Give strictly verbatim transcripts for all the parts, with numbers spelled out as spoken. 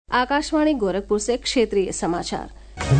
आकाशवाणी गोरखपुर से क्षेत्रीय समाचार।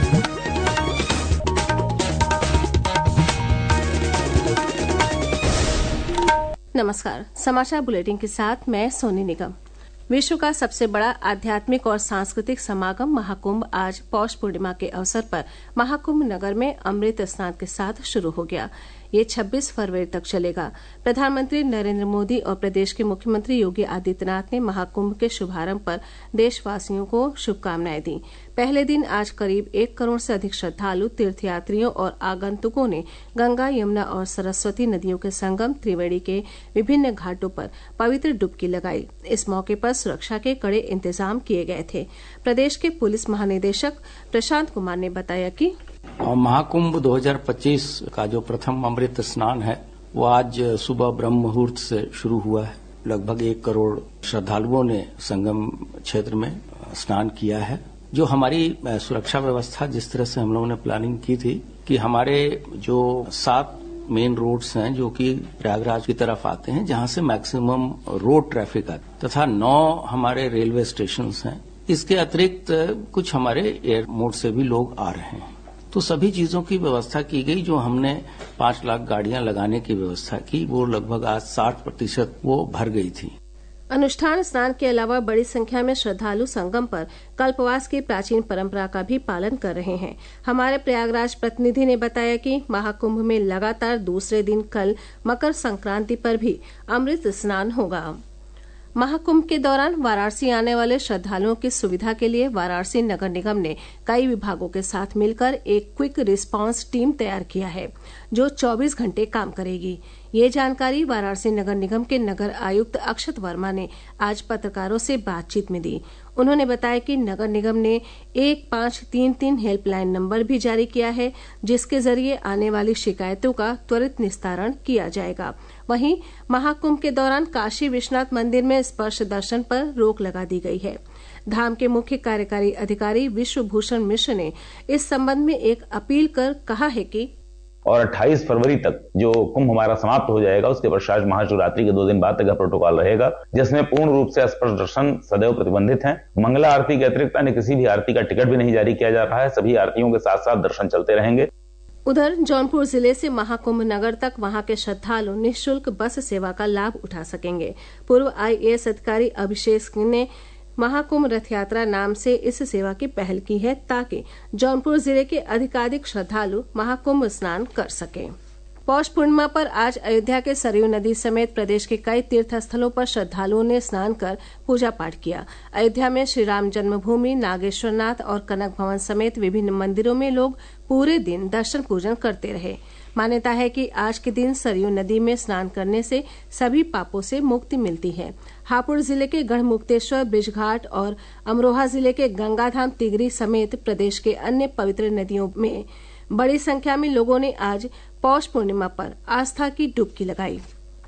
नमस्कार, समाचार बुलेटिन के साथ मैं सोनी निगम। विश्व का सबसे बड़ा आध्यात्मिक और सांस्कृतिक समागम महाकुंभ आज पौष पूर्णिमा के अवसर पर महाकुंभ नगर में अमृत स्नान के साथ शुरू हो गया। ये छब्बीस फरवरी तक चलेगा। प्रधानमंत्री नरेंद्र मोदी और प्रदेश के मुख्यमंत्री योगी आदित्यनाथ ने महाकुंभ के शुभारंभ पर देशवासियों को शुभकामनाएं दी। पहले दिन आज करीब एक करोड़ से अधिक श्रद्धालु, तीर्थयात्रियों और आगंतुकों ने गंगा, यमुना और सरस्वती नदियों के संगम त्रिवेणी के विभिन्न घाटों पर पवित्र डुबकी लगाई। इस मौके पर सुरक्षा के कड़े इंतजाम किए गए थे। प्रदेश के पुलिस महानिदेशक प्रशांत कुमार ने बताया कि महाकुंभ दो हज़ार पच्चीस का जो प्रथम अमृत स्नान है वो आज सुबह ब्रह्म मुहूर्त से शुरू हुआ है। लगभग एक करोड़ श्रद्धालुओं ने संगम क्षेत्र में स्नान किया है। जो हमारी सुरक्षा व्यवस्था जिस तरह से हम लोगों ने प्लानिंग की थी कि हमारे जो सात मेन रोड्स हैं जो कि प्रयागराज की तरफ आते हैं, जहां से मैक्सिमम रोड ट्रैफिक आता है, तथा नौ हमारे रेलवे स्टेशन हैं। इसके अतिरिक्त कुछ हमारे एयर मोड से भी लोग आ रहे हैं, तो सभी चीजों की व्यवस्था की गई। जो हमने पांच लाख गाड़ियां लगाने की व्यवस्था की वो लगभग आज साठ प्रतिशत वो भर गई थी। अनुष्ठान स्नान के अलावा बड़ी संख्या में श्रद्धालु संगम पर कल्पवास की प्राचीन परंपरा का भी पालन कर रहे हैं। हमारे प्रयागराज प्रतिनिधि ने बताया कि महाकुंभ में लगातार दूसरे दिन कल मकर संक्रांति पर भी अमृत स्नान होगा। महाकुंभ के दौरान वाराणसी आने वाले श्रद्धालुओं की सुविधा के लिए वाराणसी नगर निगम ने कई विभागों के साथ मिलकर एक क्विक रिस्पांस टीम तैयार किया है जो चौबीस घंटे काम करेगी। ये जानकारी वाराणसी नगर निगम के नगर आयुक्त अक्षत वर्मा ने आज पत्रकारों से बातचीत में दी। उन्होंने बताया कि नगर निगम ने एक पांच तीन तीन हेल्पलाइन नंबर भी जारी किया है जिसके जरिए आने वाली शिकायतों का त्वरित निस्तारण किया जाएगा। वहीं महाकुंभ के दौरान काशी विश्वनाथ मंदिर में स्पर्श दर्शन पर रोक लगा दी गई है। धाम के मुख्य कार्यकारी अधिकारी विश्वभूषण मिश्र ने इस संबंध में एक अपील कर कहा है कि और अट्ठाईस फरवरी तक जो कुंभ हमारा समाप्त हो जाएगा उसके पश्चात महाशिवरात्रि के दो दिन बाद तक का प्रोटोकॉल रहेगा जिसमें पूर्ण रूप से स्पर्श दर्शन सदैव प्रतिबंधित है। मंगला आरती के अतिरिक्त अन्य किसी भी आरती का टिकट भी नहीं जारी किया जा रहा है। सभी आरतियों के साथ साथ दर्शन चलते रहेंगे। उधर जौनपुर जिले से महाकुंभ नगर तक वहां के श्रद्धालु निःशुल्क बस सेवा का लाभ उठा सकेंगे। पूर्व आईएएस अधिकारी अभिषेक ने महाकुंभ रथ यात्रा नाम से इस सेवा की पहल की है ताकि जौनपुर जिले के अधिकाधिक श्रद्धालु महाकुंभ स्नान कर सकें। पौष पूर्णिमा पर आज अयोध्या के सरयू नदी समेत प्रदेश के कई तीर्थ स्थलों पर श्रद्धालुओं ने स्नान कर पूजा पाठ किया। अयोध्या में श्री राम जन्मभूमि, नागेश्वरनाथ और कनक भवन समेत विभिन्न मंदिरों में लोग पूरे दिन दर्शन पूजन करते रहे। मान्यता है कि आज के दिन सरयू नदी में स्नान करने से सभी पापों से मुक्ति मिलती है। हापुड़ जिले के गढ़मुक्तेश्वर, ब्रिजघाट और अमरोहा जिले के गंगाधाम, तिगरी समेत प्रदेश के अन्य पवित्र नदियों में बड़ी संख्या में लोगों ने आज पौष पूर्णिमा पर आस्था की डुबकी लगाई।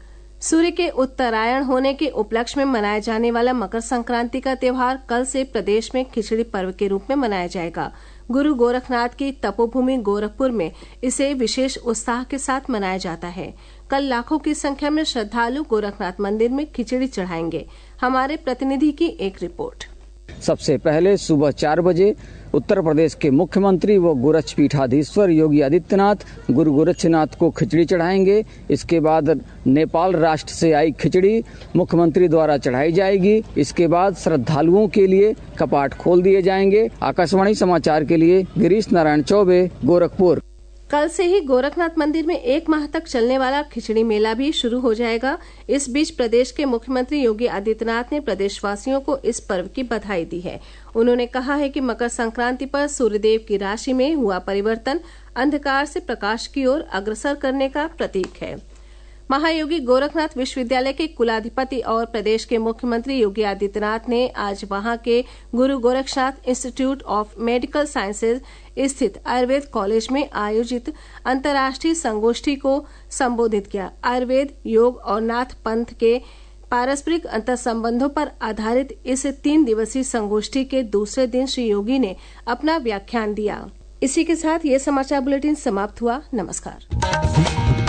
सूर्य के उत्तरायण होने के उपलक्ष्य में मनाया जाने वाला मकर संक्रांति का त्योहार कल से प्रदेश में खिचड़ी पर्व के रूप में मनाया जाएगा। गुरु गोरखनाथ की तपोभूमि गोरखपुर में इसे विशेष उत्साह के साथ मनाया जाता है। कल लाखों की संख्या में श्रद्धालु गोरखनाथ मंदिर में खिचड़ी चढ़ाएंगे। हमारे प्रतिनिधि की एक रिपोर्ट। सबसे पहले सुबह चार बजे उत्तर प्रदेश के मुख्यमंत्री व गोरक्ष पीठाधीश्वर योगी आदित्यनाथ गुरु गोरक्षनाथ को खिचड़ी चढ़ाएंगे। इसके बाद नेपाल राष्ट्र से आई खिचड़ी मुख्यमंत्री द्वारा चढ़ाई जाएगी। इसके बाद श्रद्धालुओं के लिए कपाट खोल दिए जाएंगे। आकाशवाणी समाचार के लिए गिरीश नारायण चौबे, गोरखपुर। कल से ही गोरखनाथ मंदिर में एक माह तक चलने वाला खिचड़ी मेला भी शुरू हो जाएगा। इस बीच प्रदेश के मुख्यमंत्री योगी आदित्यनाथ ने प्रदेशवासियों को इस पर्व की बधाई दी है। उन्होंने कहा है कि मकर संक्रांति पर सूर्यदेव की राशि में हुआ परिवर्तन अंधकार से प्रकाश की ओर अग्रसर करने का प्रतीक है। महायोगी गोरखनाथ विश्वविद्यालय के कुलाधिपति और प्रदेश के मुख्यमंत्री योगी आदित्यनाथ ने आज वहां के Guru Gorakshnath institute of medical sciences स्थित आयुर्वेद कॉलेज में आयोजित अंतर्राष्ट्रीय संगोष्ठी को संबोधित किया। आयुर्वेद, योग और नाथ पंथ के पारस्परिक अंतर संबंधों पर आधारित इस तीन दिवसीय संगोष्ठी के दूसरे दिन श्री योगी ने अपना व्याख्यान दिया। इसी के साथ ये समाचार बुलेटिन समाप्त हुआ। नमस्कार।